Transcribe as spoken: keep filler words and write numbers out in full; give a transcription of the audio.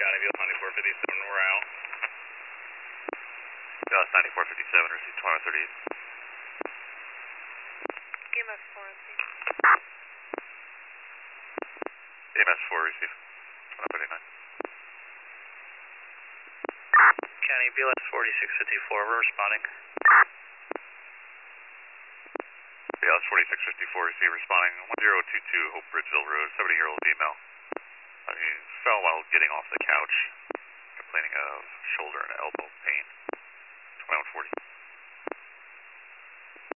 County View ninety-four fifty-seven, we're out. Dallas ninety-four fifty-seven, receive twenty thirty-eight. E M S four, receive. E M S four, receive twenty thirty-nine. County B L S forty-six fifty-four, we're responding. B L S forty-six fifty-four, receive responding. one zero two two Hope Bridgeville Road, seventy-year-old female. I mean, fell while getting off the couch, complaining of shoulder and elbow pain. twenty-one forty.